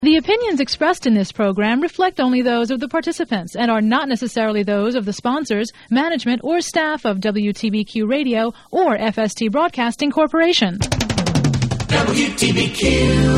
The opinions expressed in this program reflect only those of the participants and are not necessarily those of the sponsors, management, or staff of WTBQ Radio or FST Broadcasting Corporation. WTBQ.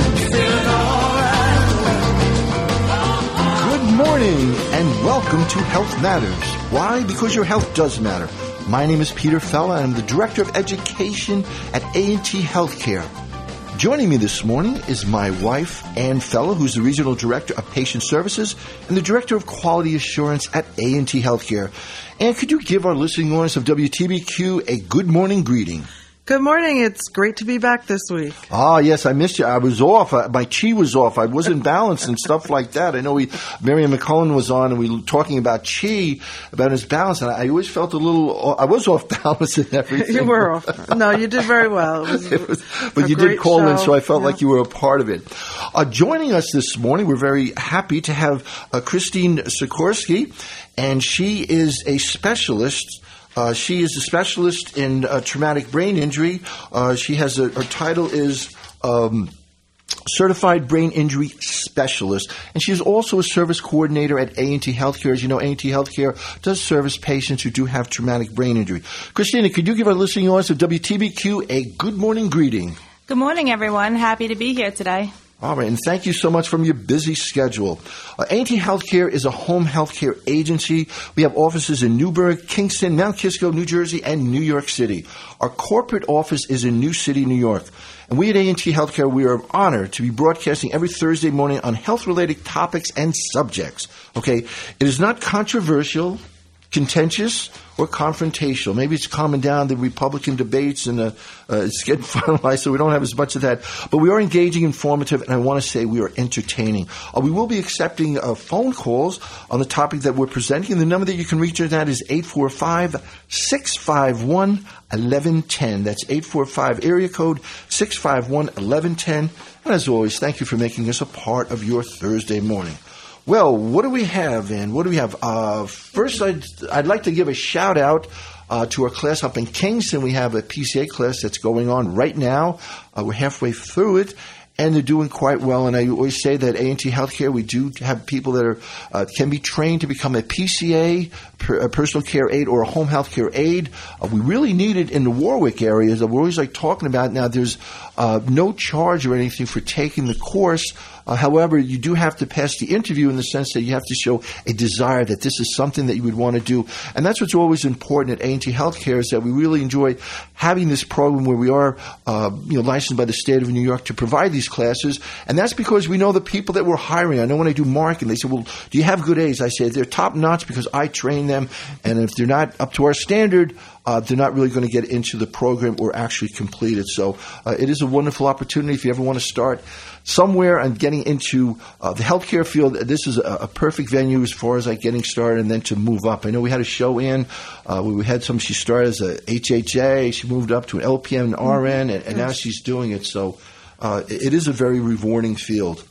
Good morning and welcome to Health Matters. Why? Because your health does matter. My name is Peter Fella and I'm the Director of Education at A&T Healthcare. Joining me this morning is my wife, Ann Fella, who's the Regional Director of Patient Services and the Director of Quality Assurance at A&T Healthcare. Ann, could you give our listening audience of WTBQ a good morning greeting? Good morning. It's great to be back this week. Ah, yes, I missed you. I was off. My chi was off. I wasn't balanced and stuff like that. I know Miriam McCullen was on and we were talking about chi, about his balance, and I always felt I was off balance and everything. You were off. No, you did very well. But you did call in, so I felt like you were a part of it. Joining us this morning, we're very happy to have Christine Sikorsky, and she is a specialist. She is a specialist in traumatic brain injury. She has her title is Certified Brain Injury Specialist, and she is also a service coordinator at A&T Healthcare. As you know, A&T Healthcare does service patients who do have traumatic brain injury. Christina, could you give our listening audience of WTBQ a good morning greeting? Good morning, everyone. Happy to be here today. All right, and thank you so much from your busy schedule. A&T Healthcare is a home healthcare agency. We have offices in Newburgh, Kingston, Mount Kisco, New Jersey, and New York City. Our corporate office is in New City, New York. And we at A&T Healthcare, we are honored to be broadcasting every Thursday morning on health-related topics and subjects. Okay, it is not controversial, contentious, or confrontational. Maybe it's calming down the Republican debates and it's getting finalized, so we don't have as much of that. But we are engaging, informative, and I want to say we are entertaining. We will be accepting phone calls on the topic that we're presenting. The number that you can reach us at is 845-651-1110. That's 845 area code 651-1110. And as always, thank you for making us a part of your Thursday morning. Well, what do we have, Ann? What do we have? First, I'd like to give a shout-out to our class up in Kingston. We have a PCA class that's going on right now. We're halfway through it, and they're doing quite well. And I always say that A&T Healthcare, we do have people that can be trained to become a PCA, a personal care aide, or a home health care aide. We really need it in the Warwick areas. We're always talking about now. There's no charge or anything for taking the course. However, you do have to pass the interview in the sense that you have to show a desire that this is something that you would want to do. And that's what's always important at A&T Healthcare is that we really enjoy having this program where we are licensed by the state of New York to provide these classes. And that's because we know the people that we're hiring. I know when I do marketing, they say, well, do you have good aides? I say, they're top-notch because I train them. And if they're not up to our standard, they're not really going to get into the program or actually complete it. So it is a wonderful opportunity if you ever want to start somewhere and getting into the healthcare field. This is a perfect venue as far as getting started and then to move up. I know we had a show in where we had she started as a HHA, she moved up to an LPN and RN, and now she's doing it. So it is a very rewarding field.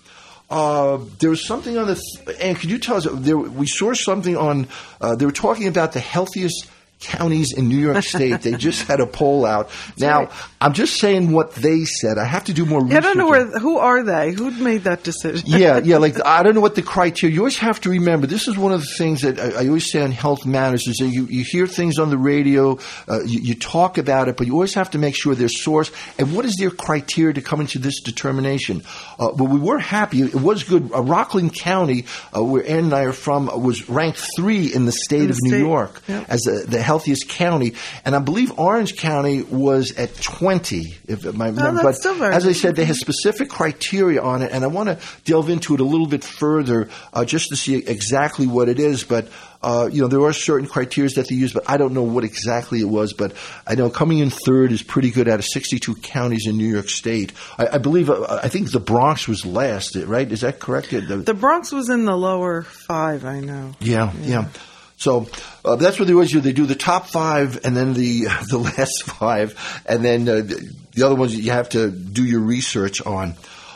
There was something on and could you tell us, we saw something on, they were talking about the healthiest counties in New York State. They just had a poll out. Now, I'm just saying what they said. I have to do more research. I don't know who are they? Who made that decision? Yeah, I don't know what the criteria. You always have to remember, this is one of the things that I always say on Health Matters, is that you hear things on the radio, you talk about it, but you always have to make sure there's source, and what is their criteria to come into this determination. But we were happy. It was good. Rockland County, where Ann and I are from, was ranked 3 in the state of New York as the healthiest county, and I believe Orange County was at 20, if my memory. But as I said, they have specific criteria on it, and I want to delve into it a little bit further just to see exactly what it is. But there are certain criteria that they use, but I don't know what exactly it was. But I know coming in 3rd is pretty good out of 62 counties in New York State. I believe, I think the Bronx was last, right? Is that correct? The Bronx was in the lower 5, I know. Yeah. So that's what they always do. They do the top 5 and then the last 5, and then the other ones you have to do your research on.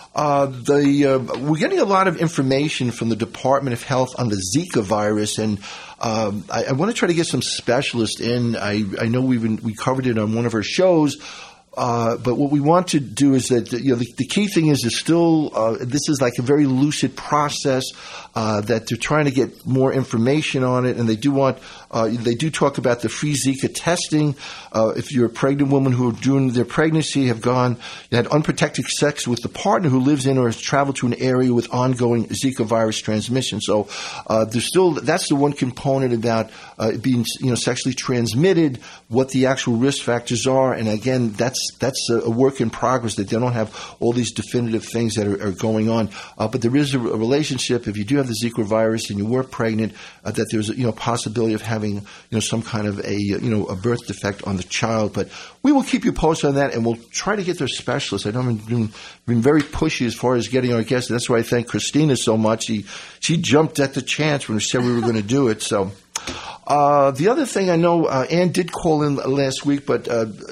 We're getting a lot of information from the Department of Health on the Zika virus, and I want to try to get some specialists in. I know we covered it on one of our shows. But what we want to do is that the key thing is still this is like a very lucid process that they're trying to get more information on it, and they do talk about the free Zika testing. If you're a pregnant woman who during their pregnancy had unprotected sex with the partner who lives in or has traveled to an area with ongoing Zika virus transmission. So that's the one component about being sexually transmitted, what the actual risk factors are, and again that's a work in progress, that they don't have all these definitive things that are going on. But there is a relationship. If you do have the Zika virus and you were pregnant, that there's a possibility of having some kind of a birth defect on the child. But we will keep you posted on that, and we'll try to get their specialists. I know I've been very pushy as far as getting our guests. That's why I thank Christina so much. She jumped at the chance when we said we were going to do it. So the other thing, I know Ann did call in last week, but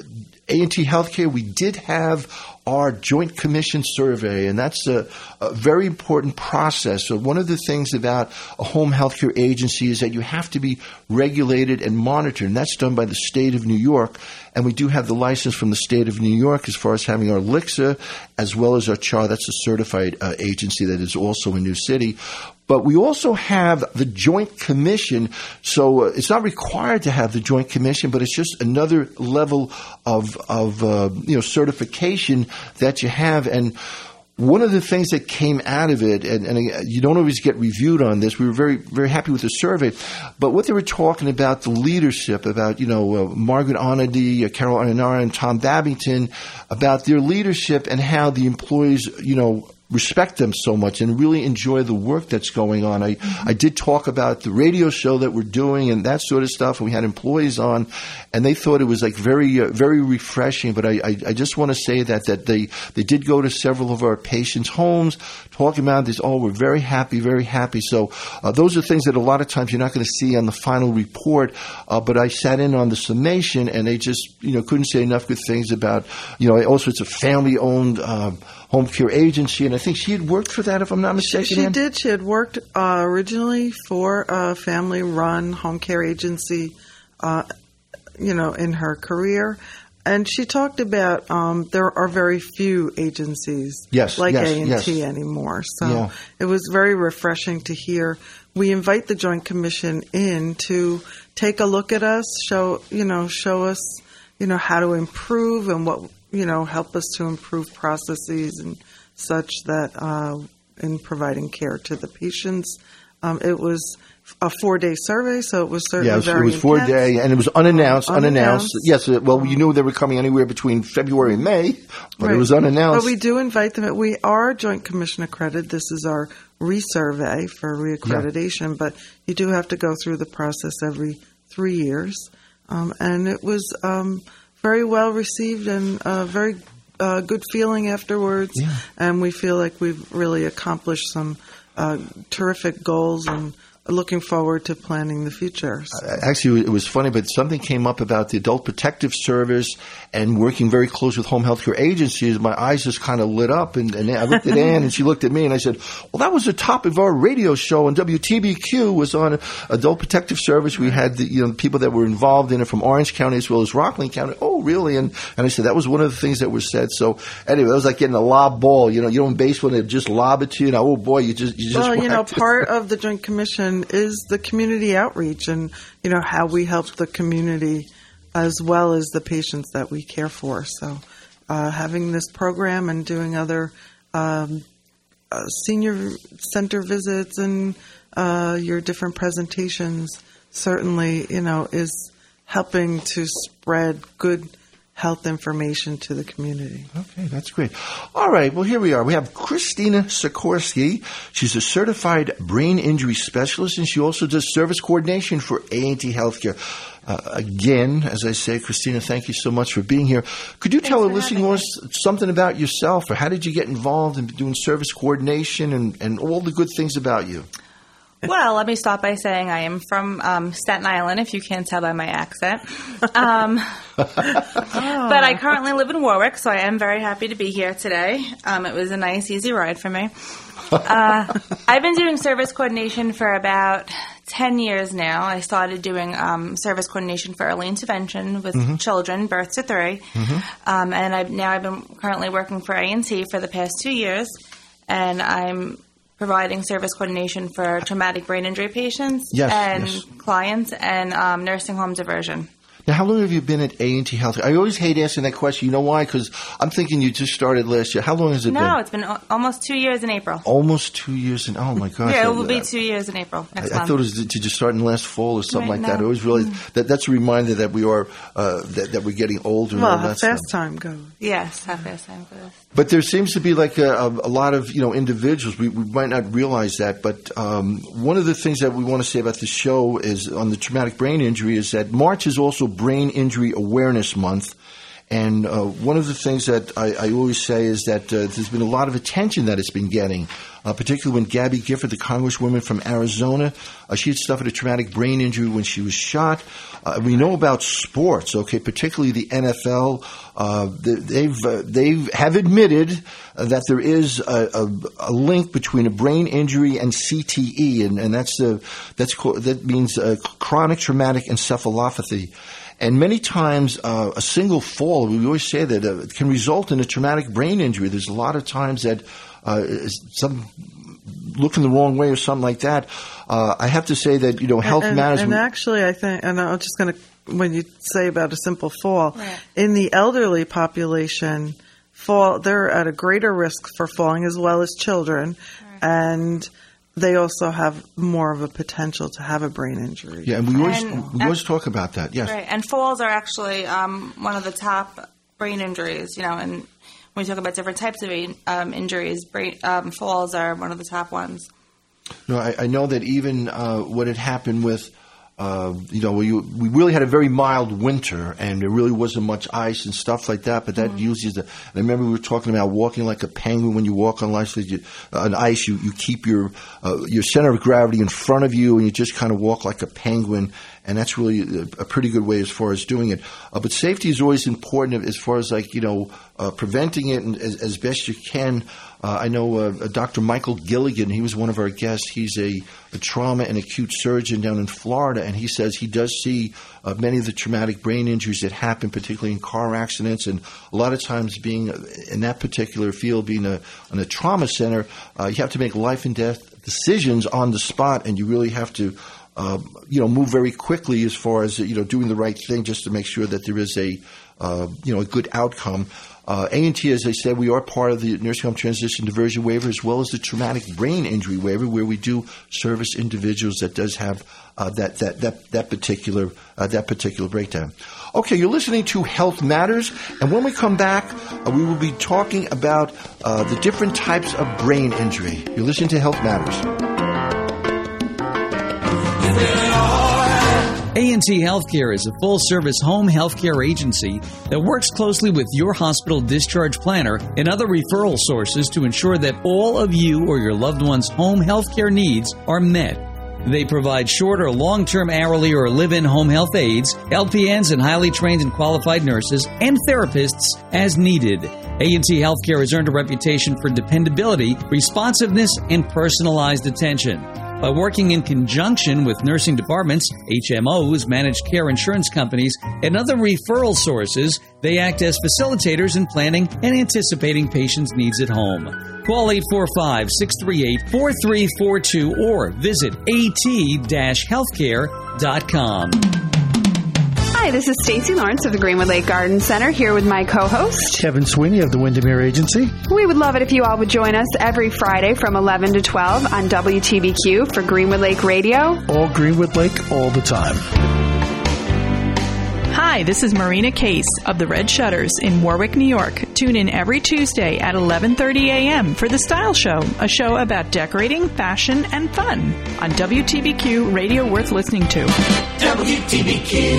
A&T Healthcare, we did have our Joint Commission survey, and that's a very important process. So one of the things about a home healthcare agency is that you have to be regulated and monitored, and that's done by the state of New York. And we do have the license from the state of New York as far as having our LICSA as well as our CHAR. That's a certified agency that is also in New City. But we also have the Joint Commission, so it's not required to have the Joint Commission, but it's just another level of certification that you have. And one of the things that came out of it, and you don't always get reviewed on this, we were very, very happy with the survey, but what they were talking about, the leadership, about, Margaret Onady, Carol Arnara, and Tom Babington, about their leadership and how the employees, respect them so much and really enjoy the work that's going on. I did talk about the radio show that we're doing and that sort of stuff, and we had employees on, and they thought it was like very, very refreshing. But I just want to say that they did go to several of our patients' homes talking about this. Oh, we're very happy, very happy. So those are things that a lot of times you're not going to see on the final report. But I sat in on the summation, and they just couldn't say enough good things about also it's a family-owned home care agency, and I think she had worked for that, if I'm not mistaken. She did. She had worked originally for a family-run home care agency, in her career. And she talked about there are very few agencies like A&T anymore. So It was very refreshing to hear. We invite the Joint Commission in to take a look at us, show us, how to improve and what, help us to improve processes and such that in providing care to the patients. It was a 4-day survey, so it was certainly very intense. 4-day, and it was unannounced. Yes, well, you knew they were coming anywhere between February and May, but It was unannounced. But we do invite them. We are Joint Commission accredited. This is our resurvey for reaccreditation, but you do have to go through the process every 3 years. And it was very well received and very good feeling afterwards. Yeah. And we feel like we've really accomplished some terrific goals and looking forward to planning the future. Actually, it was funny, but something came up about the Adult Protective Service and working very close with home health care agencies. My eyes just kind of lit up, and I looked at Ann, and she looked at me, and I said, well, that was the top of our radio show, and WTBQ was on Adult Protective Service. We had the people that were involved in it from Orange County as well as Rockland County. Oh, really? And I said, that was one of the things that was said. So anyway, it was like getting a lob ball. You know, in baseball, they just lob it to you. Oh, boy, you just part of the Joint Commission is the community outreach and, how we help the community as well as the patients that we care for. So having this program and doing other senior center visits and your different presentations certainly, is helping to spread good health information to the community. Okay, that's great. All right, well, here we are. We have Christina Sikorsky. She's a certified brain injury specialist, and she also does service coordination for A&T Healthcare. Again, as I say, Christina, thank you so much for being here. Could you tell our listeners something about yourself, or how did you get involved in doing service coordination and all the good things about you? Well, let me start by saying I am from Staten Island, if you can't tell by my accent. But I currently live in Warwick, so I am very happy to be here today. It was a nice, easy ride for me. I've been doing service coordination for about 10 years now. I started doing service coordination for early intervention with children, birth to 3. And I've been currently working for A&T for the past 2 years, and I'm providing service coordination for traumatic brain injury patients clients and nursing home diversion. Now, how long have you been at A&T Health? I always hate asking that question. You know why? Because I'm thinking you just started last year. How long has it been? No, it's been almost 2 years in April. Almost 2 years in, oh my gosh. Yeah, it will be 2 years in April next month. I thought it was to just start in last fall or something like that. I always realized that's a reminder that we are, that we're getting older. Well, how fast time goes. Yes, how fast time goes. But there seems to be like a lot of, individuals. We might not realize that, but one of the things that we want to say about the show is on the traumatic brain injury is that March is also Brain Injury Awareness Month. And one of the things that I always say is that there's been a lot of attention that it's been getting, particularly when Gabby Gifford, the congresswoman from Arizona, she had suffered a traumatic brain injury when she was shot. We know about sports, okay, particularly the NFL. They have admitted that there is a link between a brain injury and CTE, and that means chronic traumatic encephalopathy. And many times, a single fall, we always say that it can result in a traumatic brain injury. There's a lot of times that some looking the wrong way or something like that. I have to say that, health matters. And actually, I think, and I'm just going to, when you say about a simple fall, in the elderly population, they're at a greater risk for falling as well as children. Right. And they also have more of a potential to have a brain injury. Yeah, and we always talk about that, yes. Right, and falls are actually one of the top brain injuries, and when we talk about different types of injuries, falls are one of the top ones. No, I know that even what had happened with we really had a very mild winter, and there really wasn't much ice and stuff like that. But that usually is I remember we were talking about walking like a penguin. When you walk on ice, you keep your center of gravity in front of you, and you just kind of walk like a penguin. And that's really a pretty good way as far as doing it. But safety is always important as far as preventing it as best you can. I know Dr. Michael Gilligan, he was one of our guests. He's a trauma and acute surgeon down in Florida, and he says he does see many of the traumatic brain injuries that happen, particularly in car accidents. And a lot of times being in that particular field, being in a trauma center, you have to make life and death decisions on the spot, and you really have to move very quickly as far as, doing the right thing just to make sure that there is a good outcome. A&T, as I said, we are part of the Nursing Home Transition Diversion Waiver as well as the Traumatic Brain Injury Waiver, where we do service individuals that does have that particular breakdown. Okay, you're listening to Health Matters, and when we come back, we will be talking about the different types of brain injury. You're listening to Health Matters. A&T Healthcare is a full-service home healthcare agency that works closely with your hospital discharge planner and other referral sources to ensure that all of you or your loved one's home healthcare needs are met. They provide short or long-term hourly or live-in home health aides, LPNs, and highly trained and qualified nurses and therapists as needed. A&T Healthcare has earned a reputation for dependability, responsiveness, and personalized attention. By working in conjunction with nursing departments, HMOs, managed care insurance companies, and other referral sources, they act as facilitators in planning and anticipating patients' needs at home. Call 845-638-4342 or visit at-healthcare.com. Hi, this is Stacey Lawrence of the Greenwood Lake Garden Center here with my co-host Kevin Sweeney of the Windermere Agency. We would love it if you all would join us every Friday from 11 to 12 on WTBQ for Greenwood Lake Radio. All Greenwood Lake, all the time. Hi, this is Marina Case of the Red Shutters in Warwick, New York. Tune in every Tuesday at 11:30 a.m. for The Style Show, a show about decorating, fashion, and fun on WTBQ, radio worth listening to. WTBQ.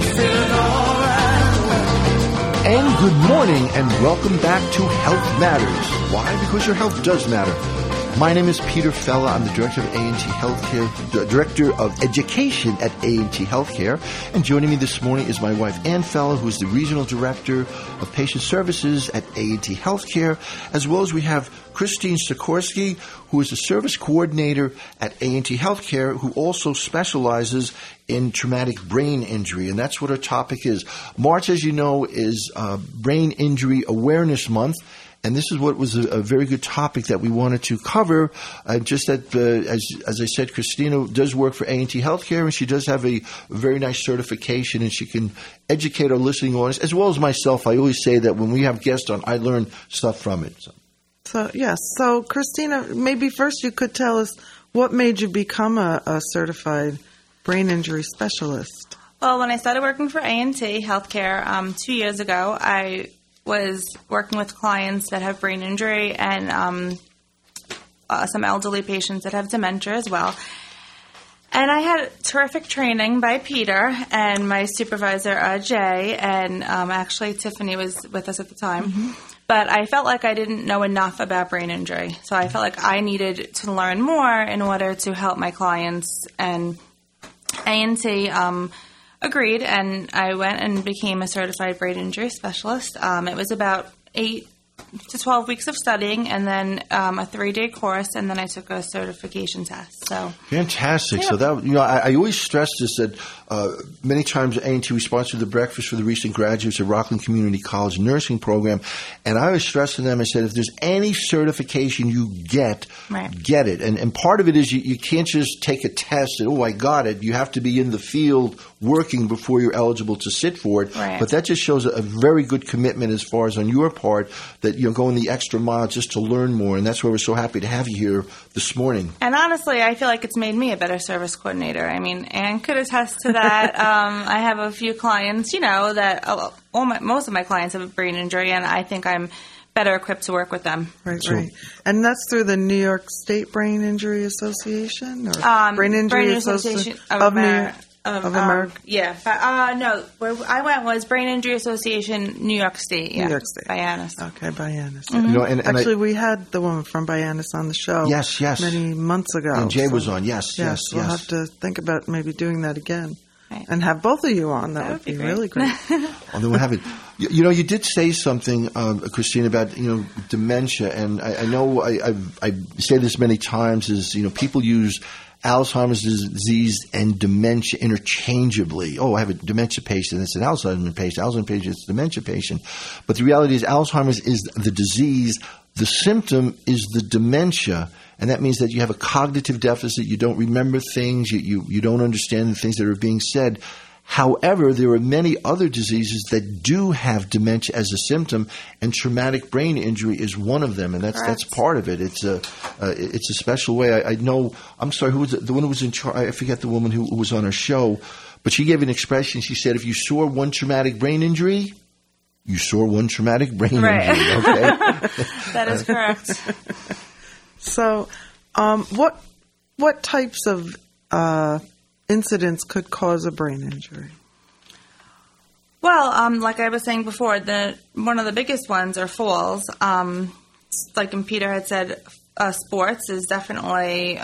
And good morning and welcome back to Health Matters. Why? Because your health does matter. My name is Peter Fella. I'm the Director of A&T Healthcare, Director of Education at A&T Healthcare. And joining me this morning is my wife, Ann Fella, who is the Regional Director of Patient Services at A&T Healthcare, as well as we have Christine Sikorsky, who is the Service Coordinator at A&T Healthcare, who also specializes in traumatic brain injury. And that's what our topic is. March, as you know, is Brain Injury Awareness Month. And this is what was a very good topic that we wanted to cover. Just that, as I said, Christina does work for A&T Healthcare, and she does have a very nice certification, and she can educate our listening audience, as well as myself. I always say that when we have guests on, I learn stuff from it. So yes. So, Christina, maybe first you could tell us what made you become a certified brain injury specialist. Well, when I started working for A&T Healthcare 2 years ago, I was working with clients that have brain injury and some elderly patients that have dementia as well. And I had terrific training by Peter and my supervisor, Jay, and actually Tiffany was with us at the time. Mm-hmm. But I felt like I didn't know enough about brain injury. So I felt like I needed to learn more in order to help my clients. And A&T agreed, and I went and became a certified brain injury specialist. It was about 8 to 12 weeks of studying, and then a 3-day course, and then I took a certification test. So fantastic. Yeah. So that I always stress this that many times at A&T we sponsor the breakfast for the recent graduates at Rockland Community College nursing program, and I always stress to them, I said, if there's any certification you get, right, get it. And part of it is you can't just take a test and, I got it. You have to be in the field working before you're eligible to sit for it. Right. But that just shows a very good commitment as far as on your part that you're going the extra mile just to learn more. And that's why we're so happy to have you here this morning. And honestly, I feel like it's made me a better service coordinator. I mean, Ann could attest to that. I have a few clients, that most of my clients have a brain injury, and I think I'm better equipped to work with them. Right. And that's through the New York State Brain Injury Association? Or Brain Injury Association of America? Of America? Yeah. No, where I went was Brain Injury Association, New York State. Yeah. New York State. Byannis. Okay, Byannis. Mm-hmm. And actually, we had the woman from Byannis on the show. Yes. Many months ago. And Jay was on. Yes. We'll have to think about maybe doing that again. Right. And have both of you on. That would be really great. Although we have it. You did say something, Christine, about, dementia. And I know I say this many times is, people use Alzheimer's disease and dementia interchangeably. Oh, I have a dementia patient. It's an Alzheimer's patient. Alzheimer's patient is a dementia patient. But the reality is Alzheimer's is the disease. The symptom is the dementia. And that means that you have a cognitive deficit. You don't remember things. You don't understand the things that are being said. However, there are many other diseases that do have dementia as a symptom, and traumatic brain injury is one of them, and that's part of it. It's a special way. I know. I'm sorry. Who was the one who was in charge? I forget the woman who was on our show, but she gave an expression. She said, "If you saw one traumatic brain injury, you saw one traumatic brain injury." Okay, that is correct. So, what types of incidents could cause a brain injury? Well, like I was saying before, one of the biggest ones are falls. Like Peter had said, sports is definitely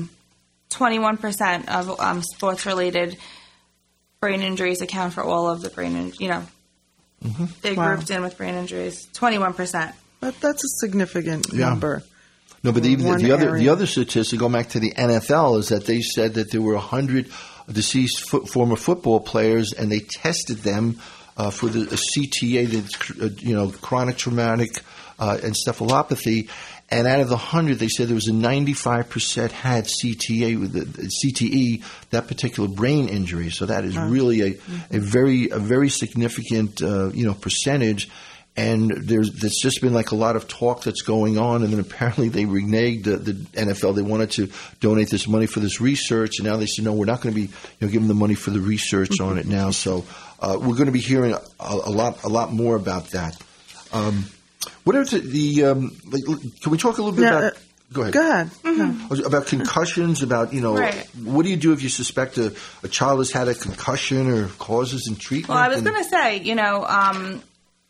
21% of sports-related brain injuries account for all of the brain injuries. They're grouped in with brain injuries. 21%. That's a significant number. No, but even the other statistic, going back to the NFL, is that they said that there were 100 deceased former football players, and they tested them for the CTA, the chronic traumatic encephalopathy. And out of the 100, they said there was a 95% had CTE, that particular brain injury. So that is really a very significant percentage. And there's just been like a lot of talk that's going on, and then apparently they reneged the NFL. They wanted to donate this money for this research, and now they said, no, we're not going to be giving the money for the research on it now. So we're going to be hearing a lot more about that. What are can we talk a little bit about? Go ahead. Go ahead. Mm-hmm. About concussions, about, what do you do if you suspect a child has had a concussion or causes and treatment? Well, I was going to say,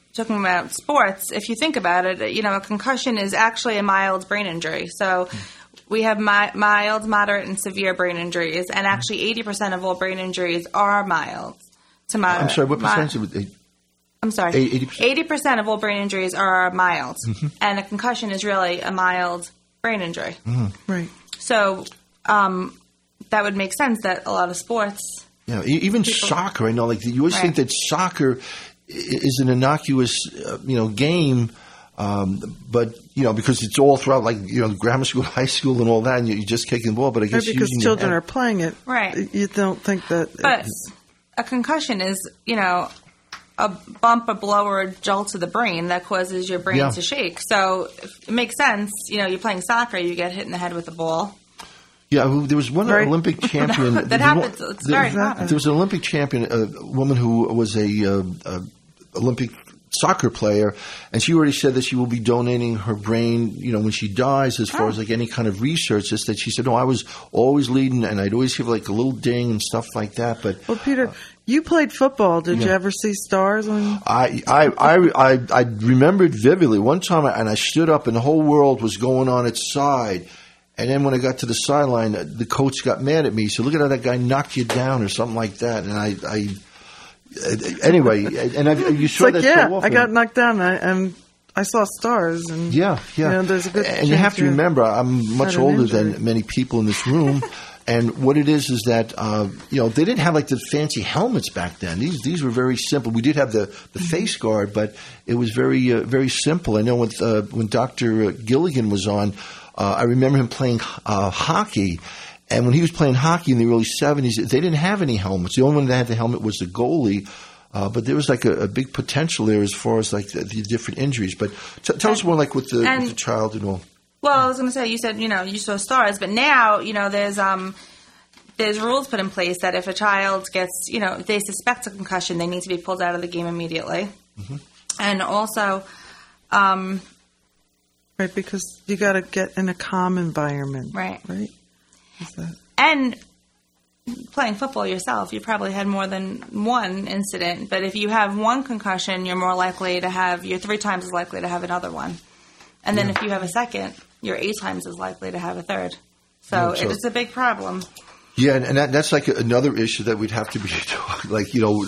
talking about sports, if you think about it, a concussion is actually a mild brain injury. So we have mild, moderate, and severe brain injuries, and actually 80% of all brain injuries are mild to moderate. I'm sorry, what percentage? I'm sorry, 80% of all brain injuries are mild, and a concussion is really a mild brain injury. Right. So that would make sense that a lot of sports... Yeah, even soccer, I know, like you always think that soccer is an innocuous, game, but because it's all throughout, like grammar school, high school, and all that, and you're just kicking the ball. But I guess because children are playing it, right? You don't think that. But a concussion is, a bump, a blow, or a jolt to the brain that causes your brain to shake. So it makes sense. You're playing soccer, you get hit in the head with a ball. Yeah, there was one Olympic champion. That happens. It's very common. There was an Olympic champion, a woman who was a Olympic soccer player, and she already said that she will be donating her brain, when she dies, as far as like any kind of research. Just that she said, no, I was always leading, and I'd always have like a little ding and stuff like that. But Peter, you played football. Did you ever see stars? I remembered vividly one time, and I stood up, and the whole world was going on its side. And then when I got to the sideline, the coach got mad at me. He said, look at how that guy knocked you down or something like that. And anyway, and you saw that so often. I got knocked down and I saw stars. And, there's a good and you have to remember, I'm much older than many people in this room. And what it is that, they didn't have like the fancy helmets back then. These were very simple. We did have the face guard, but it was very, very simple. I know when Dr. Gilligan was on, I remember him playing hockey. And when he was playing hockey in the early 70s, they didn't have any helmets. The only one that had the helmet was the goalie. But there was like a big potential there as far as like the different injuries. But tell us more like with the child and all. Well, I was going to say, you said, you saw stars. But now, there's rules put in place that if a child gets, if they suspect a concussion, they need to be pulled out of the game immediately. And also... right, because you got to get in a calm environment. Right. Right? And playing football yourself, you probably had more than one incident. But if you have one concussion, you're 3 times as likely to have another one. And then if you have a second, you're 8 times as likely to have a third. So it's a big problem. Yeah, and that's like another issue that we'd have to be like,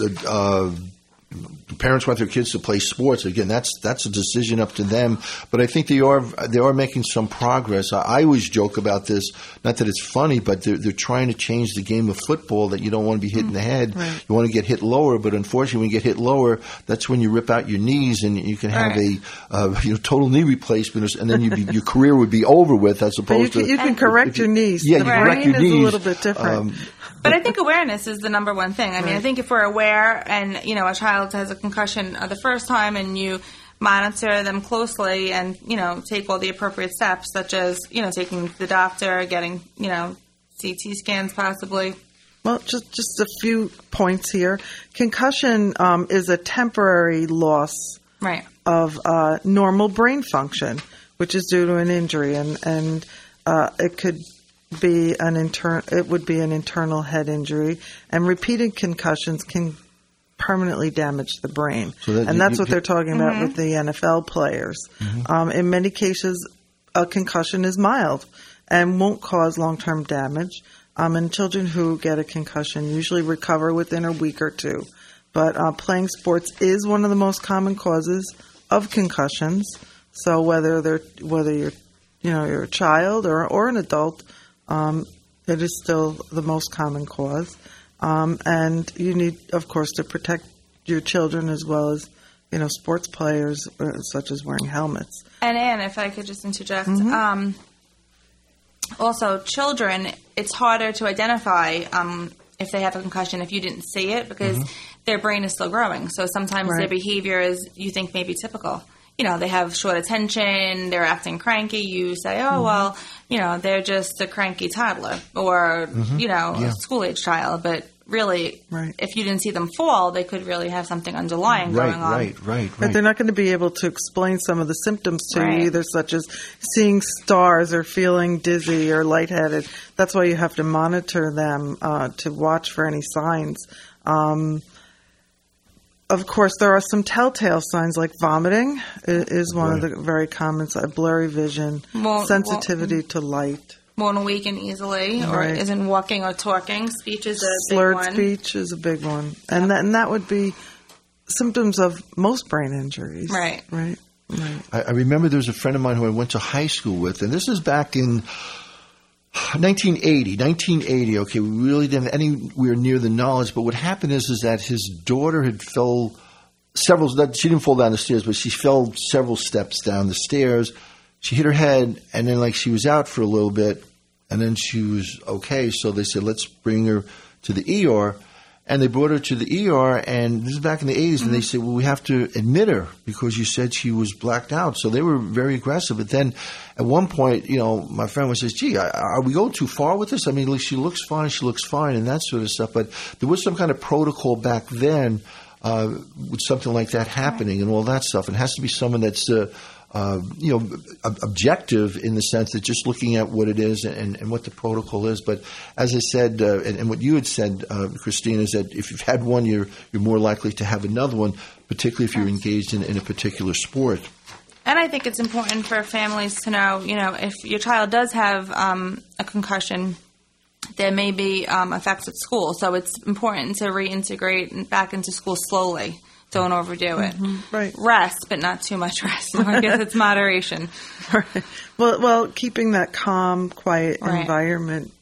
parents want their kids to play sports. Again, that's a decision up to them. But I think they are making some progress. I always joke about this, not that it's funny, but they're trying to change the game of football that you don't want to be hit in the head. Right. You want to get hit lower, but unfortunately, when you get hit lower, that's when you rip out your knees and you can have a total knee replacement, and then your career would be over with. As opposed to you can correct your knees. Yeah, you correct your knees. Is a little bit different. But I think awareness is the number one thing. I mean, I think if we're aware and, a child has a concussion the first time and you monitor them closely and, take all the appropriate steps, such as, taking them to the doctor, getting, CT scans possibly. Well, just a few points here. Concussion is a temporary loss of normal brain function, which is due to an injury, and it could be it would be an internal head injury, and repeated concussions can permanently damage the brain. So that's what they're talking about with the NFL players. In many cases, a concussion is mild and won't cause long-term damage. And children who get a concussion usually recover within a week or two. But playing sports is one of the most common causes of concussions. So whether you're a child or an adult, it is still the most common cause. And you need, of course, to protect your children as well as, sports players, such as wearing helmets. And Anne, if I could just interject, also children, it's harder to identify if they have a concussion if you didn't see it because their brain is still growing. So sometimes their behavior is, you think, maybe typical. They have short attention, they're acting cranky. You say, oh, well, they're just a cranky toddler or, a school-age child. But really, if you didn't see them fall, they could really have something underlying going on. Right. But they're not going to be able to explain some of the symptoms to you either, such as seeing stars or feeling dizzy or lightheaded. That's why you have to monitor them to watch for any signs. of course, there are some telltale signs like vomiting is one of the very common signs, blurry vision, sensitivity to light. Won't awaken easily, or isn't walking or talking. Speech is a slurred big one. Speech is a big one. And that would be symptoms of most brain injuries. Right. I remember there was a friend of mine who I went to high school with, and this is back in 1980. Okay, we really didn't have anywhere near the knowledge, but what happened is that his daughter had fell several. She didn't fall down the stairs, but she fell several steps down the stairs. She hit her head, and then she was out for a little bit, and then she was okay. So they said, let's bring her to the ER. And they brought her to the ER, and this is back in the 80s, and they said, well, we have to admit her because you said she was blacked out. So they were very aggressive. But then at one point, my friend was says, gee, are we going too far with this? I mean, she looks fine, and that sort of stuff. But there was some kind of protocol back then with something like that happening and all that stuff. It has to be someone that's objective in the sense that just looking at what it is and what the protocol is. But as I said, and what you had said, Christine, is that if you've had one, you're more likely to have another one, particularly if you're engaged in a particular sport. And I think it's important for families to know, if your child does have a concussion, there may be effects at school. So it's important to reintegrate back into school slowly. Don't overdo it. Right. Rest, but not too much rest. So I guess it's moderation. Right. Well, keeping that calm, quiet environment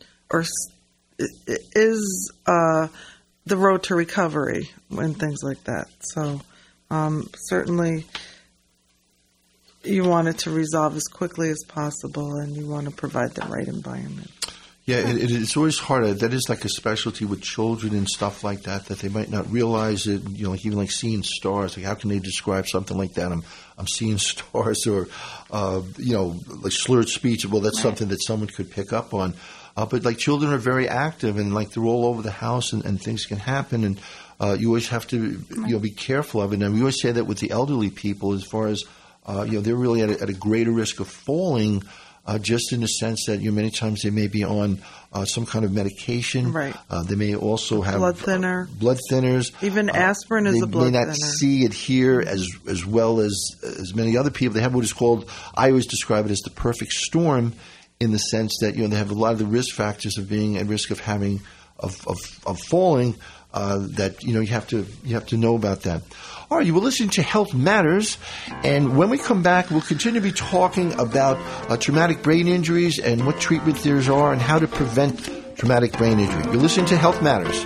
is the road to recovery and things like that. So certainly you want it to resolve as quickly as possible, and you want to provide the right environment. Yeah, it's always hard. That is like a specialty with children and stuff like that they might not realize it. Even like seeing stars. Like, how can they describe something like that? I'm seeing stars, or like slurred speech. Well, that's something that someone could pick up on. But like children are very active, and like they're all over the house, and things can happen, and you always have to be careful of it. And we always say that with the elderly people, as far as they're really at a greater risk of falling. Just in the sense that many times they may be on some kind of medication. Right. They may also have blood thinners. Even aspirin is a blood thinner. They may not see it here as well as many other people. They have what is called, I always describe it as the perfect storm, in the sense that they have a lot of the risk factors of being at risk of having of falling. That you have to know about that. All right, you were listening to Health Matters, and when we come back, we'll continue to be talking about traumatic brain injuries and what treatment there are and how to prevent traumatic brain injury. You're listening to Health Matters.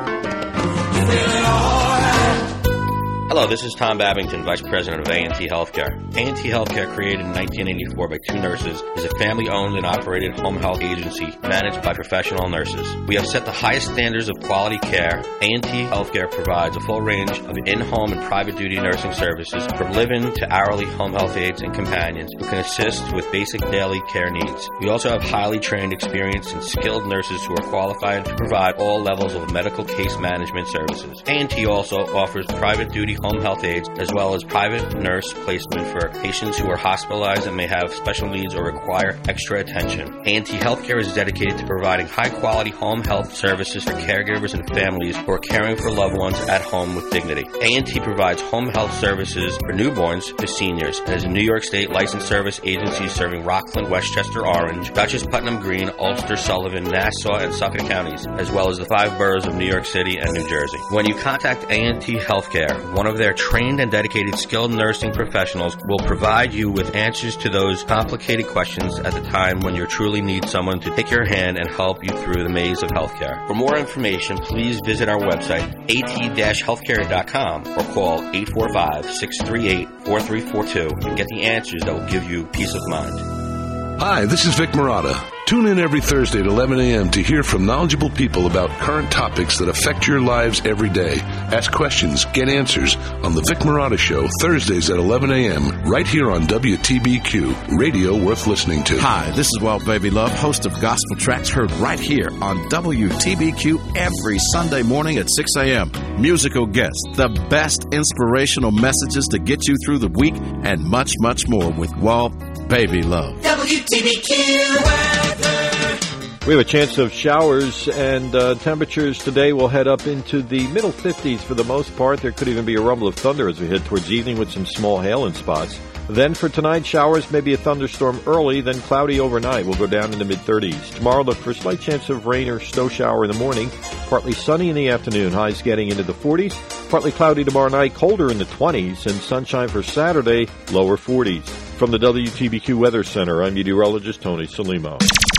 Hello, this is Tom Babington, Vice President of A&T Healthcare. A&T Healthcare, created in 1984 by two nurses, is a family-owned and operated home health agency managed by professional nurses. We have set the highest standards of quality care. A&T Healthcare provides a full range of in-home and private duty nursing services, from live-in to hourly home health aides and companions who can assist with basic daily care needs. We also have highly trained, experienced, and skilled nurses who are qualified to provide all levels of medical case management services. A&T also offers private duty home health aides, as well as private nurse placement for patients who are hospitalized and may have special needs or require extra attention. A&T Healthcare is dedicated to providing high-quality home health services for caregivers and families who are caring for loved ones at home with dignity. A&T provides home health services for newborns to seniors and is a New York State licensed service agency serving Rockland, Westchester, Orange, Dutchess, Putnam Green, Ulster, Sullivan, Nassau, and Suffolk counties, as well as the 5 boroughs of New York City and New Jersey. When you contact A&T Healthcare, one of their trained and dedicated skilled nursing professionals will provide you with answers to those complicated questions at the time when you truly need someone to take your hand and help you through the maze of healthcare. For more information, please visit our website, at-healthcare.com, or call 845-638-4342 and get the answers that will give you peace of mind. Hi, this is Vic Marotta. Tune in every Thursday at 11 a.m. to hear from knowledgeable people about current topics that affect your lives every day. Ask questions, get answers on The Vic Marotta Show, Thursdays at 11 a.m. right here on WTBQ, radio worth listening to. Hi, this is Well Baby Love, host of Gospel Tracks, heard right here on WTBQ every Sunday morning at 6 a.m. Musical guests, the best inspirational messages to get you through the week, and much, much more with Well Baby Love. WTBQ weather. We have a chance of showers, and temperatures today will head up into the middle 50s for the most part. There could even be a rumble of thunder as we head towards evening with some small hail in spots. Then for tonight, showers, maybe a thunderstorm early, then cloudy overnight. We'll go down in the mid-30s. Tomorrow, look for a slight chance of rain or snow shower in the morning. Partly sunny in the afternoon, highs getting into the 40s. Partly cloudy tomorrow night, colder in the 20s, and sunshine for Saturday, lower 40s. From the WTBQ Weather Center, I'm meteorologist Tony Salimo.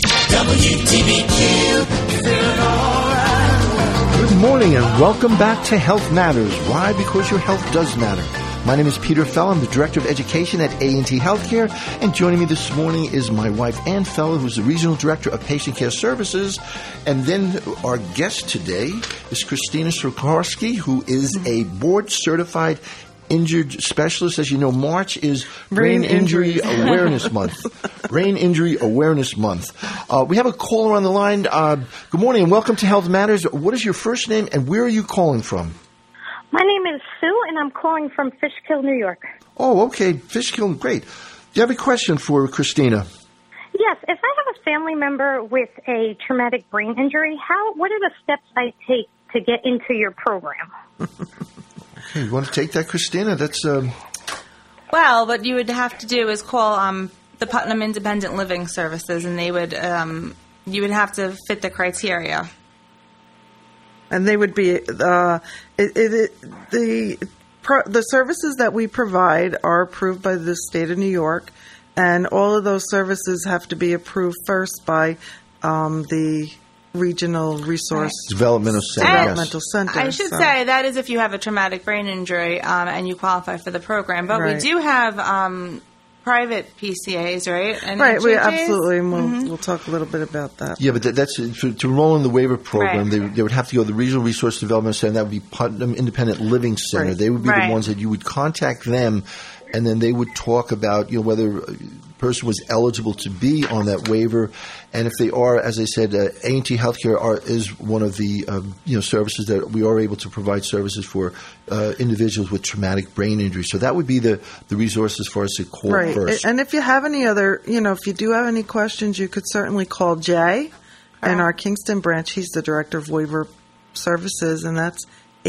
WTBQ. Good morning and welcome back to Health Matters. Why? Because your health does matter. My name is Peter Fell. I'm the Director of Education at A&T Healthcare, and joining me this morning is my wife, Ann Fell, who's the Regional Director of Patient Care Services. And then our guest today is Christina Sikorsky, who is a board-certified injured specialist. As you know, March is Brain Injury Awareness Month. Brain Injury Awareness Month. We have a caller on the line. Good morning and welcome to Health Matters. What is your first name and where are you calling from? My name is Sue, and I'm calling from Fishkill, New York. Oh, okay. Fishkill, great. Do you have a question for Christina? Yes. If I have a family member with a traumatic brain injury, what are the steps I take to get into your program? Okay, you want to take that, Christina? That's Well, what you would have to do is call the Putnam Independent Living Services, and they would you would have to fit the criteria. And they would be the services that we provide are approved by the state of New York, and all of those services have to be approved first by the Regional Resource Developmental Center. I should say that is if you have a traumatic brain injury and you qualify for the program. But we do have private PCAs, right? And right, we absolutely, and we'll talk a little bit about that. Yeah, but that's to enroll in the waiver program. Right. They would have to go to the Regional Resource Development Center. That would be Putnam Independent Living Center. Right. They would be the ones that you would contact them, and then they would talk about whether a person was eligible to be on that waiver, and if they are, as I said, A&T Healthcare is one of the services that we are able to provide services for individuals with traumatic brain injury. So that would be the resources for us to call first. And if you have any other, if you do have any questions, you could certainly call Jay in our Kingston branch. He's the Director of Waiver Services, and that's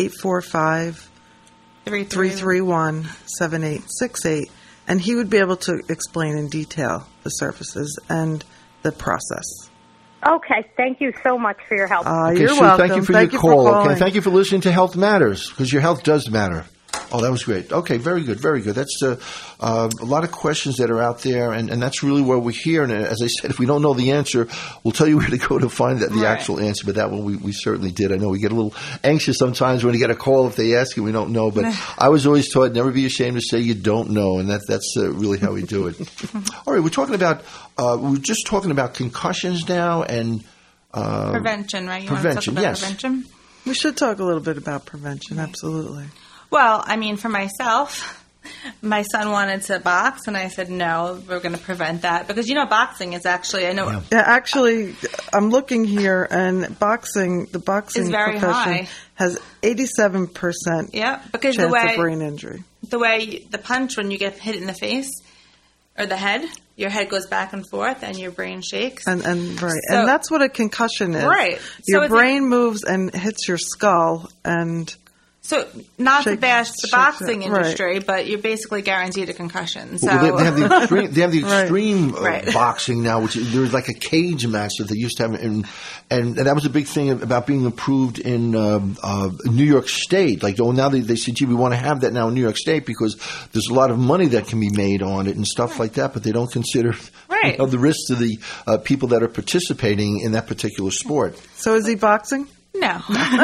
845-331-7868. And he would be able to explain in detail the services and the process. Okay. Thank you so much for your help. You're welcome. Thank you for your call. Okay. Thank you for listening to Health Matters, because your health does matter. Oh, that was great. Okay, very good, very good. That's a lot of questions that are out there, and that's really where we're here. And as I said, if we don't know the answer, we'll tell you where to go to find the actual answer. But that one we certainly did. I know we get a little anxious sometimes when you get a call if they ask you, we don't know. But I was always taught never be ashamed to say you don't know, and that's really how we do it. All right, we're just talking about concussions now and prevention, right? You want to talk about prevention? We should talk a little bit about prevention. Absolutely. Well, I mean, for myself, my son wanted to box, and I said, no, we're going to prevent that. Because, boxing is actually, actually, I'm looking here, and the boxing is very profession high. Has 87% because chance of brain injury. The way the punch, when you get hit in the face or the head, your head goes back and forth, and your brain shakes. And that's what a concussion is. Right. Your brain moves and hits your skull, and... So, not to bash the boxing industry, but you're basically guaranteed a concussion. So. Well, they have the extreme boxing now, which there's like a cage match that they used to have, and that was a big thing about being approved in New York State. Like, now they said, gee, we want to have that now in New York State because there's a lot of money that can be made on it and stuff like that, but they don't consider the risks to the people that are participating in that particular sport. So is he boxing? No.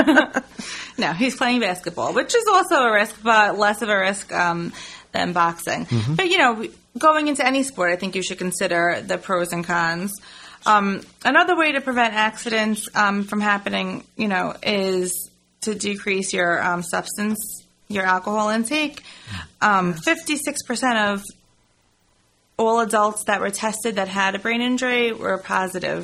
No, he's playing basketball, which is also a risk, but less of a risk than boxing. Mm-hmm. But, going into any sport, I think you should consider the pros and cons. Another way to prevent accidents from happening, is to decrease your your alcohol intake. 56% of all adults that were tested that had a brain injury were positive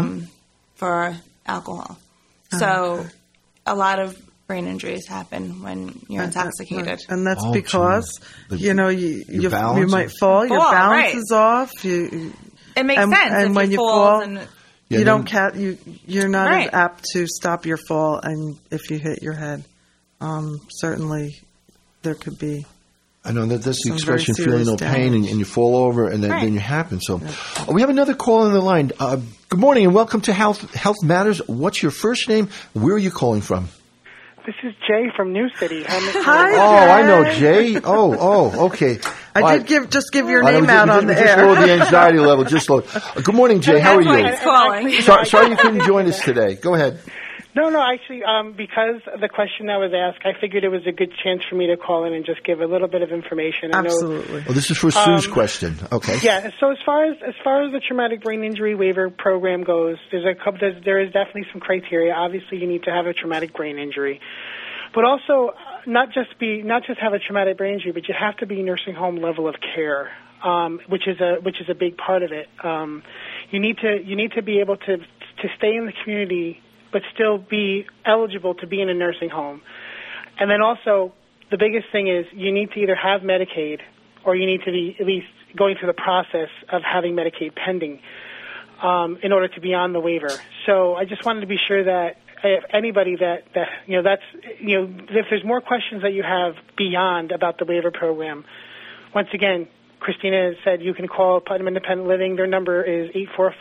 for alcohol. So a lot of brain injuries happen when you're intoxicated. And that's because, you might fall, your balance is off. It makes sense. And when you fall... You don't you're not as apt to stop your fall, and if you hit your head, certainly there could be. I know that's the expression, feeling no pain, and you fall over, and then you happen. So, we have another call on the line. Good morning, and welcome to Health Matters. What's your first name? Where are you calling from? This is Jay from New City. Hi, Jay. I know Jay. Okay. I did give your name out on the air. Just lower the anxiety level. Just low. Good morning, Jay. How are you? Sorry you couldn't join us today. Go ahead. No, actually, because the question that was asked, I figured it was a good chance for me to call in and just give a little bit of information. Absolutely. This is for Sue's question. Okay. Yeah. So as far as the traumatic brain injury waiver program goes, there is definitely some criteria. Obviously, you need to have a traumatic brain injury, but also not just have a traumatic brain injury, but you have to be nursing home level of care, which is a big part of it. You need to be able to stay in the community, but still be eligible to be in a nursing home. And then also, the biggest thing is you need to either have Medicaid or you need to be at least going through the process of having Medicaid pending in order to be on the waiver. So I just wanted to be sure that if anybody if there's more questions that you have beyond about the waiver program, once again, Christina said you can call Putnam Independent Living. Their number is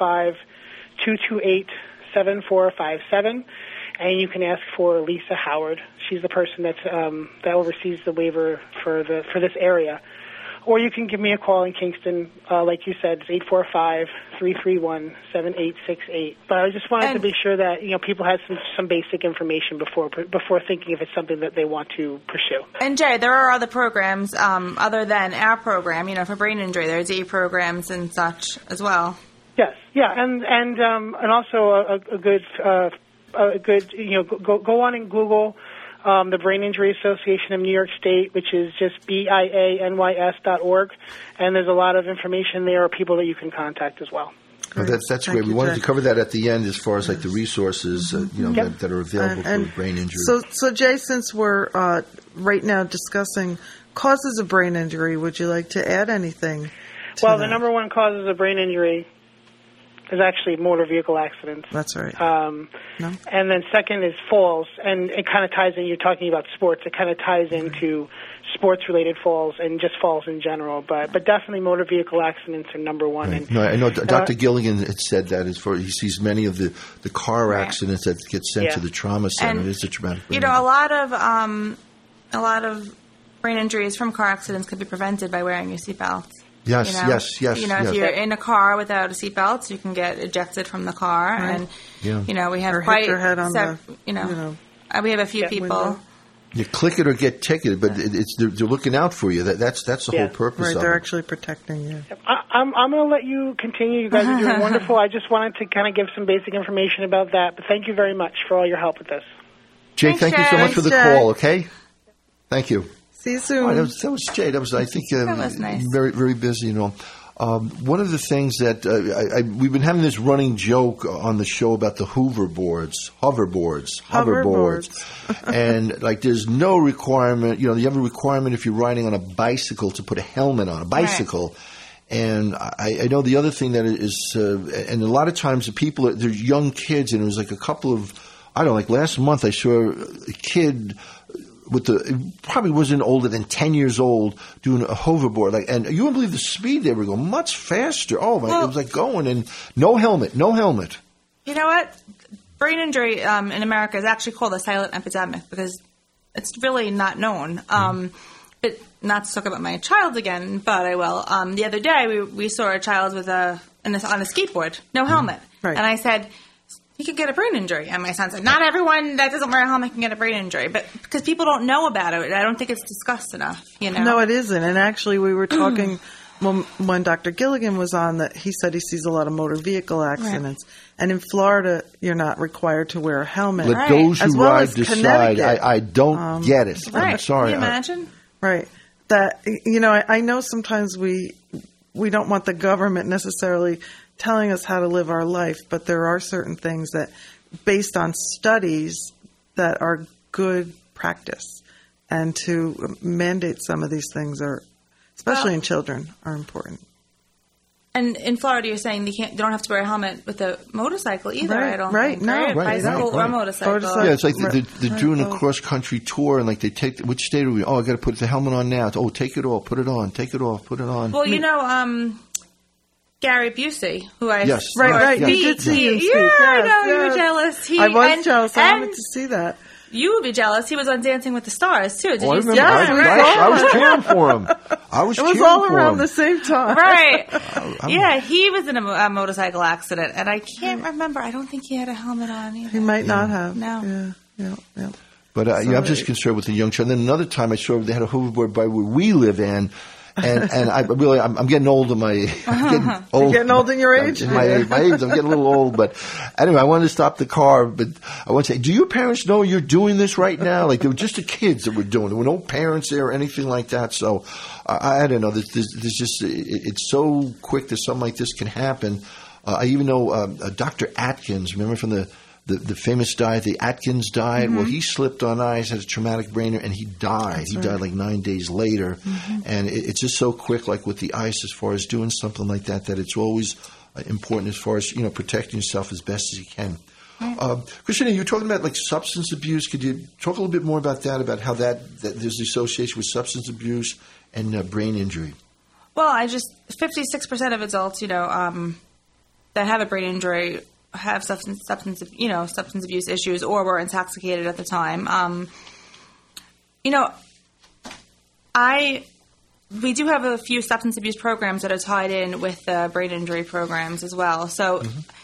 845-228-7457, and you can ask for Lisa Howard. She's the person that oversees the waiver for this area. Or you can give me a call in Kingston, like you said, it's 845-331-7868. But I just wanted to be sure that people had some basic information before thinking if it's something that they want to pursue. And Jay, there are other programs other than our program. For brain injury, there's programs and such as well. Yes, yeah, and also a good go on and Google the Brain Injury Association of New York State, which is just BIANYS.org, and there's a lot of information there, or people that you can contact as well. That's great. We wanted to cover that at the end as far as like the resources that are available for brain injury. So Jay, since we're right now discussing causes of brain injury, would you like to add anything? Well, the number one causes of brain injury is actually motor vehicle accidents. That's right. No? And then second is falls, and it kind of ties in, you're talking about sports, it kind of ties into sports-related falls and just falls in general. But definitely motor vehicle accidents are number one. Right. I know Dr. Gilligan had said that as far he sees many of the car accidents that get sent to the trauma center. And, it's a traumatic brain injury. a lot of brain injuries from car accidents could be prevented by wearing your seatbelt. Yes. If you're in a car without a seatbelt, you can get ejected from the car, and we have or quite hit your head on we have a few people. Window. You click it or get ticketed, but they're looking out for you. That's the whole purpose of it. Right, they're actually protecting you. I'm going to let you continue. You guys are doing wonderful. I just wanted to kind of give some basic information about that, but thank you very much for all your help with this. Jay, thank you so much for the call, okay? Thank you. See you soon. That was Jay. That was, I think, that was nice. Very, very busy. One of the things that we've been having this running joke on the show about the hoverboards, and like there's no requirement. You have a requirement if you're riding on a bicycle to put a helmet on a bicycle. Right. And I know the other thing that is, and a lot of times they're young kids, and it was like a couple of, like last month I saw a kid. Probably wasn't older than 10 years old doing a hoverboard, and you wouldn't believe the speed they were going, much faster. Oh my! It was like going, and no helmet. You know what? Brain injury in America is actually called a silent epidemic because it's really not known. But not to talk about my child again, but I will. The other day we saw a child on a skateboard, no helmet, right. And I said, he could get a brain injury. And my son said, not everyone that doesn't wear a helmet can get a brain injury. But because people don't know about it, I don't think it's discussed enough, No, it isn't. And actually, we were talking when Dr. Gilligan was on that he said he sees a lot of motor vehicle accidents. Right. And in Florida, you're not required to wear a helmet. Let those who ride decide. I don't get it. Right. I'm sorry. Can you imagine? Right. That, I know sometimes we don't want the government necessarily telling us how to live our life, but there are certain things that, based on studies, that are good practice, and to mandate some of these things especially in children, are important. And in Florida, you're saying they don't have to wear a helmet with a motorcycle either. Right, I don't right, think, no, right? right, Bicycle right. or motorcycle. Yeah, it's like they're doing a cross-country tour, and like they take, which state are we? Oh, I got to put the helmet on now. Oh, take it off, put it on, take it off, put it on. Well, Gary Busey, who I yes, right, yes. you did see him speak. Yeah, I know yes. you were jealous. I was jealous. I wanted to see that. You would be jealous. He was on Dancing with the Stars too. Did I you see remember. that? I was cheering for him. It was all around the same time, right? Yeah, he was in a motorcycle accident, and I can't remember. I don't think he had a helmet on either. He might not have. No. Yeah. But I'm just concerned with the young child. And then another time I saw they had a hoverboard by where we live, and I'm getting old in my You're getting old in your age. In my age, I'm getting a little old. But anyway, I wanted to stop the car. But I want to say, do your parents know you're doing this right now? Like, they were just the kids that were doing it. There were no parents there or anything like that. So I don't know. There's just it's so quick that something like this can happen. I even know Dr. Atkins. Remember from the famous diet, the Atkins diet? Mm-hmm. Well, he slipped on ice, had a traumatic brain injury, and he died. He died like 9 days later. Mm-hmm. And it's just so quick, like with the ice, as far as doing something like that, that it's always important as far as, protecting yourself as best as you can. Right. Christina, you were talking about like substance abuse. Could you talk a little bit more about that, about how that there's the association with substance abuse and brain injury? Well, 56% of adults, that have a brain injury have substance abuse issues or were intoxicated at the time. We do have a few substance abuse programs that are tied in with brain injury programs as well. So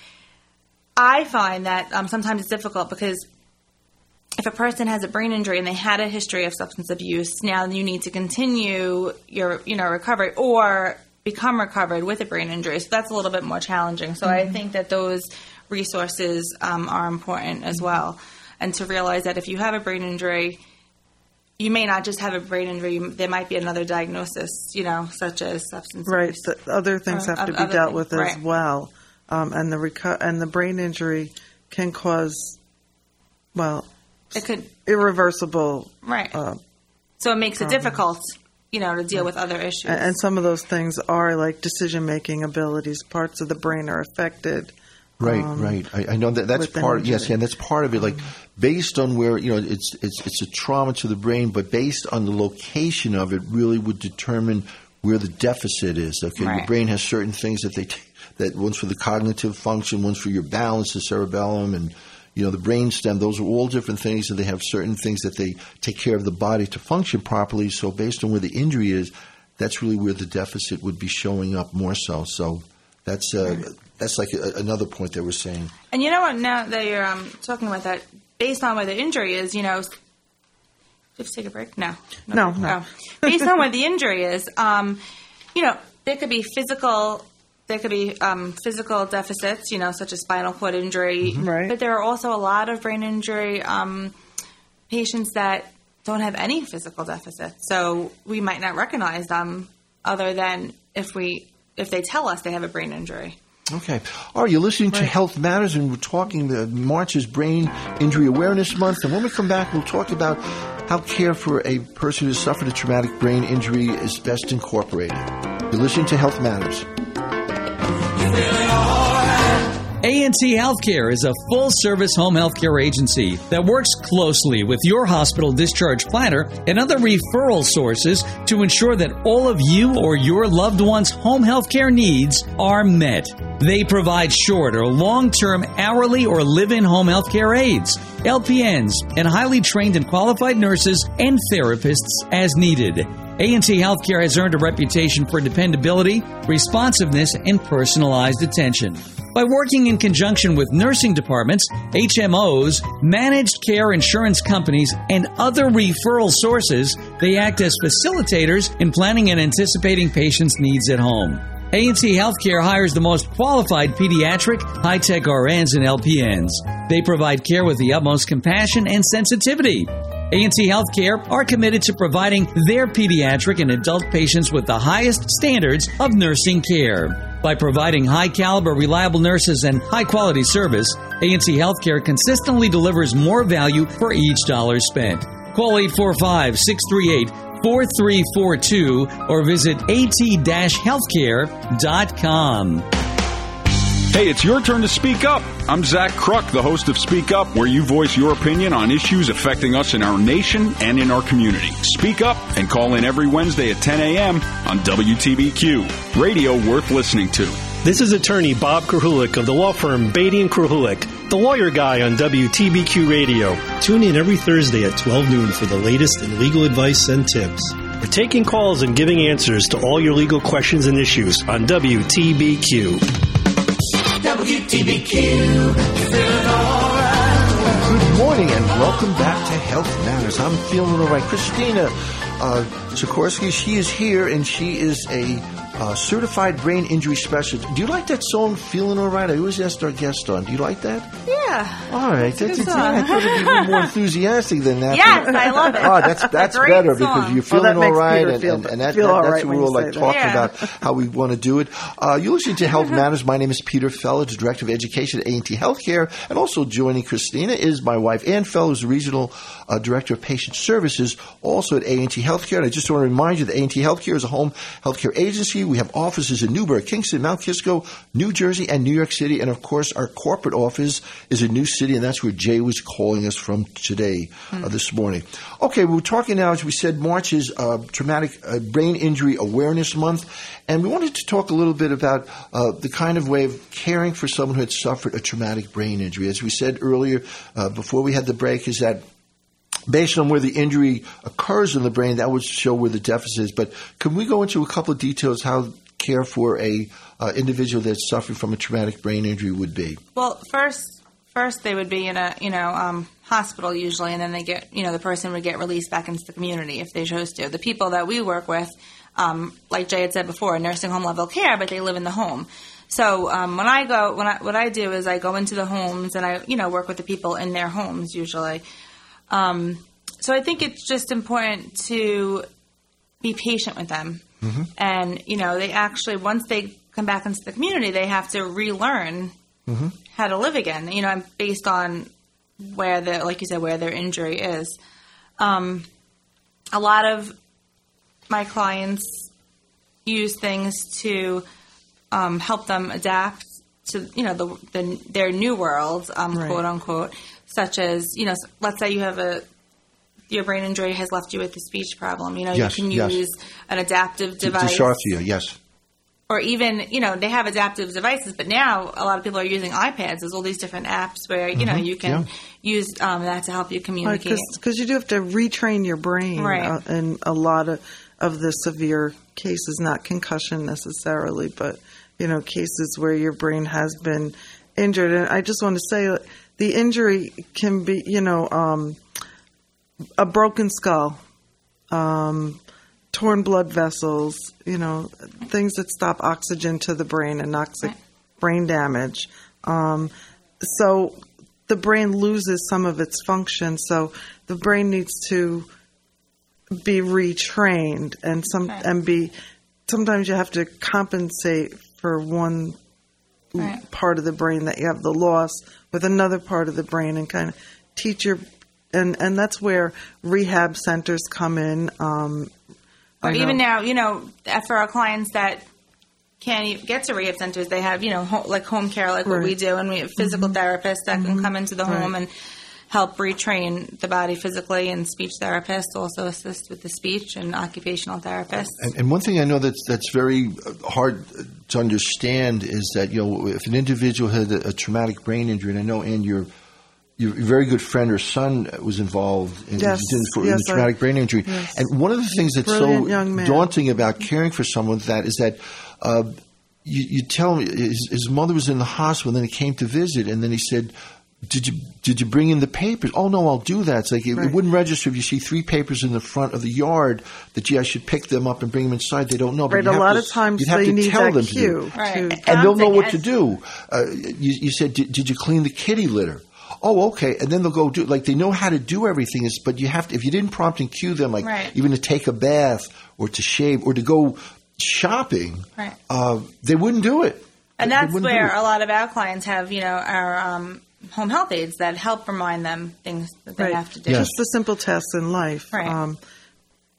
I find that sometimes it's difficult because if a person has a brain injury and they had a history of substance abuse, now you need to continue your recovery or become recovered with a brain injury. So that's a little bit more challenging. So I think that those resources are important as well. And to realize that if you have a brain injury, you may not just have a brain injury. There might be another diagnosis, such as substance abuse. Right. Other things have to be dealt with as well. And the brain injury can cause, it could irreversible. Right. So it makes it difficult, to deal with other issues. And some of those things are like decision-making abilities. Parts of the brain are affected. Right. I know that's part. Yes, and that's part of it. Like based on where it's a trauma to the brain, but based on the location of it, really would determine where the deficit is. Okay, Your brain has certain things that one's for the cognitive function, one's for your balance, the cerebellum, and the brain stem. Those are all different things, and they have certain things that they take care of the body to function properly. So based on where the injury is, that's really where the deficit would be showing up more so. So that's like another point they were saying. And you know what? Now that you're talking about that, based on where the injury is, just take a break. No. Based on where the injury is, there could be physical. There could be physical deficits, such as spinal cord injury. Mm-hmm. Right. But there are also a lot of brain injury patients that don't have any physical deficits. So we might not recognize them other than if they tell us they have a brain injury. Okay. All right, you're listening to Health Matters, and we're talking March is Brain Injury Awareness Month. And when we come back, we'll talk about how care for a person who has suffered a traumatic brain injury is best incorporated. You're listening to Health Matters. A&T Healthcare is a full-service home healthcare agency that works closely with your hospital discharge planner and other referral sources to ensure that all of you or your loved one's home healthcare needs are met. They provide short or long-term hourly or live-in home healthcare aides, LPNs, and highly trained and qualified nurses and therapists as needed. A&T Healthcare has earned a reputation for dependability, responsiveness, and personalized attention. By working in conjunction with nursing departments, HMOs, managed care insurance companies, and other referral sources, they act as facilitators in planning and anticipating patients' needs at home. A&T Healthcare hires the most qualified pediatric, high-tech RNs and LPNs. They provide care with the utmost compassion and sensitivity. A&T Healthcare are committed to providing their pediatric and adult patients with the highest standards of nursing care. By providing high-caliber, reliable nurses and high-quality service, A&T Healthcare consistently delivers more value for each dollar spent. Call 845-638 4342 or visit at-healthcare.com. Hey, it's your turn to speak up. I'm Zach Kruk, the host of Speak Up, where you voice your opinion on issues affecting us in our nation and in our community. Speak up and call in every Wednesday at 10 a.m. on WTBQ. Radio worth listening to. This is attorney Bob Krahulik of the law firm Beatty & Krahulik, the lawyer guy on WTBQ Radio. Tune in every Thursday at 12 noon for the latest in legal advice and tips. We're taking calls and giving answers to all your legal questions and issues on WTBQ. WTBQ. Good morning and welcome back to Health Matters. I'm feeling all right. Christina Sikorsky, she is here and she is a certified brain injury specialist. Do you like that song, Feeling All Right? I always ask our guests on. Do you like that? Yeah. All right. I thought it'd be a little more enthusiastic than that. Yes, I love it. Oh, that's better song. because you're feeling all right, and that's right what we're like talking about how we want to do it. You're listening to Health Matters. My name is Peter Feller, the Director of Education at A&T Healthcare, and also joining Christina is my wife, Ann Feller, who's the Regional Director of Patient Services, also at A&T Healthcare. And I just want to remind you that A&T Healthcare is a home healthcare agency. We have offices in Newburgh, Kingston, Mount Kisco, New Jersey, and New York City. And, of course, our corporate office is in New City, and that's where Jay was calling us from today, this morning. Okay, we're talking now, as we said, March is Traumatic Brain Injury Awareness Month. And we wanted to talk a little bit about the kind of way of caring for someone who had suffered a traumatic brain injury. As we said earlier, before we had the break, is that based on where the injury occurs in the brain, that would show where the deficit is. But can we go into a couple of details how care for a individual that's suffering from a traumatic brain injury would be? Well, first they would be in a hospital usually, and then they get the person would get released back into the community if they chose to. The people that we work with, like Jay had said before, nursing home level care, but they live in the home. So what I do is I go into the homes and I work with the people in their homes usually. So I think it's just important to be patient with them. Mm-hmm. And, they actually, once they come back into the community, they have to relearn how to live again, based on where like you said, where their injury is. A lot of my clients use things to help them adapt to, their new world, right, quote unquote, such as, let's say you have your brain injury has left you with a speech problem. You can use an adaptive device. Dysarthria, yes. Or even, they have adaptive devices, but now a lot of people are using iPads. There's all these different apps where, you can use that to help you communicate. Because you do have to retrain your brain, right, in a lot of the severe cases, not concussion necessarily, but, cases where your brain has been injured. And I just want to say the injury can be, a broken skull, torn blood vessels, things that stop oxygen to the brain, anoxic brain damage. So the brain loses some of its function. So the brain needs to be retrained, and sometimes you have to compensate for one part of the brain that you have the loss with another part of the brain, and kind of teach your. And that's where rehab centers come in. Or even now, for our clients that can't even get to rehab centers, they have, like home care, like what we do. And we have physical therapists that can come into the home and help retrain the body physically, and speech therapists also assist with the speech, and occupational therapists. And one thing I know that's very hard to understand is that, if an individual had a traumatic brain injury, and I know, Ann, your very good friend or son was involved in the traumatic brain injury. Yes. And one of the things that's so daunting about caring for someone with that is that you tell him his mother was in the hospital, and then he came to visit, and then he said, Did you bring in the papers? Oh, no, I'll do that. It's like it wouldn't register if you see 3 papers in the front of the yard that, I should pick them up and bring them inside. They don't know. But a lot of times you'd have they to need tell that them cue. To do. And they'll know what to do. You said, did you clean the kitty litter? Oh, okay. And then they'll go do, they know how to do everything, but you have to, if you didn't prompt and cue them, even to take a bath or to shave or to go shopping, they wouldn't do it. And that's where a lot of our clients have, our home health aides that help remind them things that they have to do. Just the simple tasks in life. Right.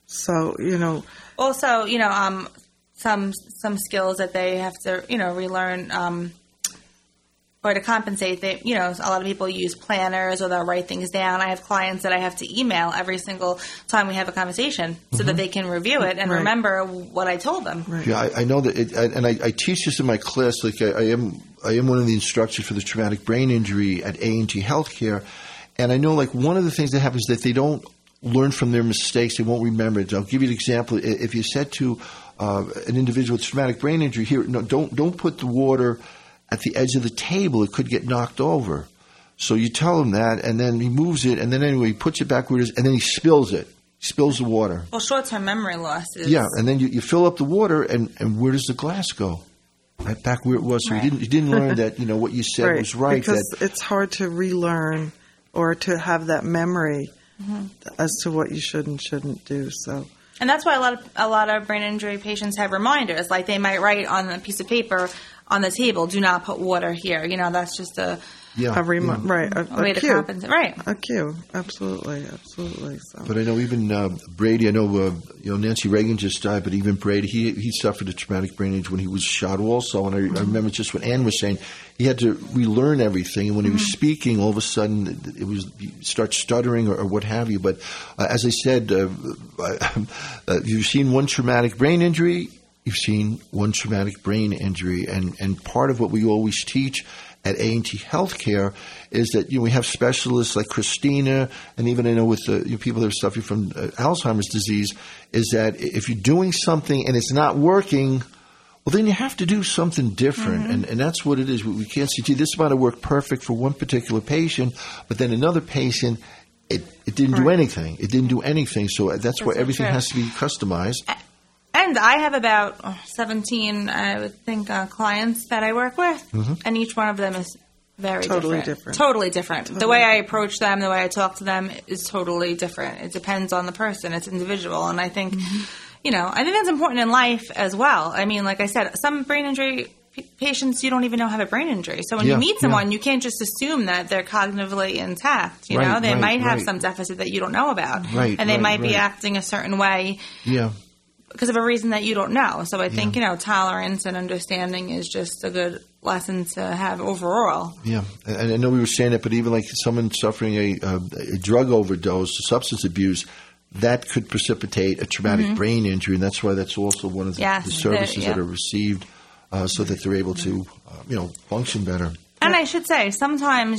So, Also, some skills that they have to, relearn, or to compensate. They, a lot of people use planners or they'll write things down. I have clients that I have to email every single time we have a conversation so that they can review it and remember what I told them. Right. Yeah, I know that, and I teach this in my class. Like I am one of the instructors for the traumatic brain injury at A&T Healthcare, and I know like one of the things that happens is that they don't learn from their mistakes. They won't remember it. I'll give you an example. If you said to an individual with traumatic brain injury, here, no, don't put the water at the edge of the table, it could get knocked over. So you tell him that, and then he moves it, and then anyway, he puts it back where it is, and then he spills it. He spills the water. Well, short-term memory loss is... Yeah, and then you fill up the water, and where does the glass go? Right back where it was. So he didn't learn that, what you said was right. Because it's hard to relearn or to have that memory as to what you should and shouldn't do, so... And that's why a lot of brain injury patients have reminders. Like they might write on a piece of paper on the table, "Do not put water here." That's just a way to compensate. Right, a cue. Absolutely. So. But I know even Brady. I know Nancy Reagan just died, but even Brady, he suffered a traumatic brain injury when he was shot also. And I remember just what Ann was saying. He had to relearn everything, and when he was speaking, all of a sudden he starts stuttering or what have you. But as I said, you've seen one traumatic brain injury, you've seen one traumatic brain injury, and part of what we always teach at A&T Healthcare is that we have specialists like Christina, and even I know with people that are suffering from Alzheimer's disease, is that if you're doing something and it's not working, well, then you have to do something different, and that's what it is. We can't say, gee, this might have worked perfect for one particular patient, but then another patient, it didn't do anything. It didn't do anything, so that's where everything has to be customized. And I have about 17, I would think, clients that I work with, and each one of them is totally different. Totally different. The way I approach them, the way I talk to them is totally different. It depends on the person. It's individual, and I think... I think that's important in life as well. I mean, like I said, some brain injury patients you don't even know have a brain injury. So when you meet someone, you can't just assume that they're cognitively intact. They might have some deficit that you don't know about. And they might be acting a certain way because of a reason that you don't know. So I think, tolerance and understanding is just a good lesson to have overall. Yeah. And I know we were saying that, but even like someone suffering a drug overdose, substance abuse, that could precipitate a traumatic brain injury, and that's why that's also one of the services that are received so that they're able to, function better. And I should say, sometimes,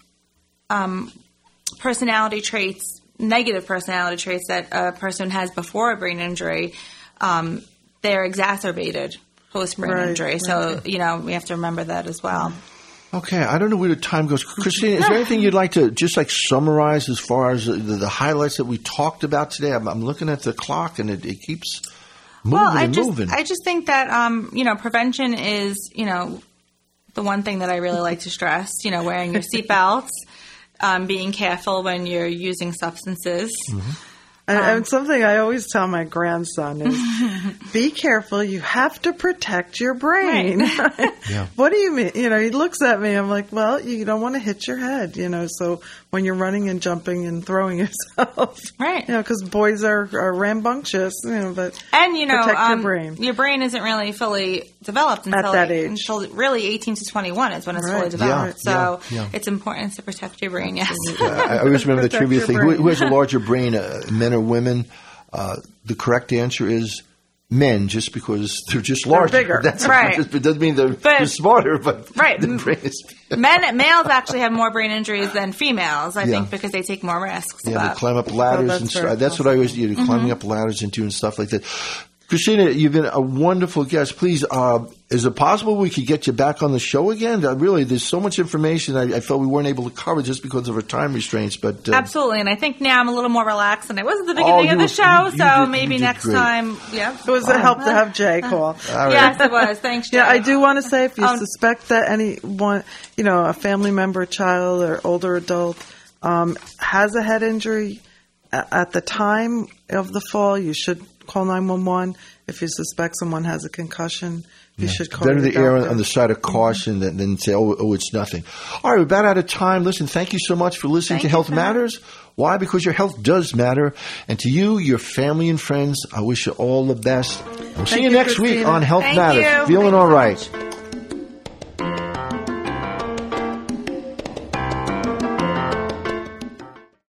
personality traits, negative personality traits that a person has before a brain injury, they're exacerbated post-brain injury. So, we have to remember that as well. Okay, I don't know where the time goes. Christina, is there anything you'd like to just summarize as far as the highlights that we talked about today? I'm looking at the clock and it keeps moving moving. I just think that, prevention is, the one thing that I really like to stress, wearing your seatbelts, being careful when you're using substances. And something I always tell my grandson is, be careful, you have to protect your brain. What do you mean? He looks at me, I'm like, well, you don't want to hit your head, so when you're running and jumping and throwing yourself. Because boys are rambunctious, but protect your brain. Your brain isn't really fully developed until at that age. Until really 18 to 21 is when it's fully developed. So it's important to protect your brain, yes. I always remember the trivia thing. Who has a larger brain, men or women? The correct answer is men, just because they're just larger. They're bigger. That's it doesn't mean they're smarter, but the brain is males actually have more brain injuries than females, I think, because they take more risks. They climb up ladders that's what I always do, climbing up ladders and doing stuff like that. Christina, you've been a wonderful guest. Please, is it possible we could get you back on the show again? Really, there's so much information I felt we weren't able to cover just because of our time restraints. But absolutely, and I think now I'm a little more relaxed than I was at the beginning of the show. So maybe next time, it was a help to have Jay call. Yes, it was. Thanks, Jay. Yeah, I do want to say, if you suspect that anyone, a family member, child, or older adult has a head injury at the time of the fall, you should call 911. If you suspect someone has a concussion, You should call better your to err doctor. on the side of caution than say, oh, it's nothing. All right, we're about out of time. Listen, thank you so much for listening to Health Matters. Why? Because your health does matter. And to you, your family and friends, I wish you all the best. We'll see you next week on Health Matters. Feeling all right.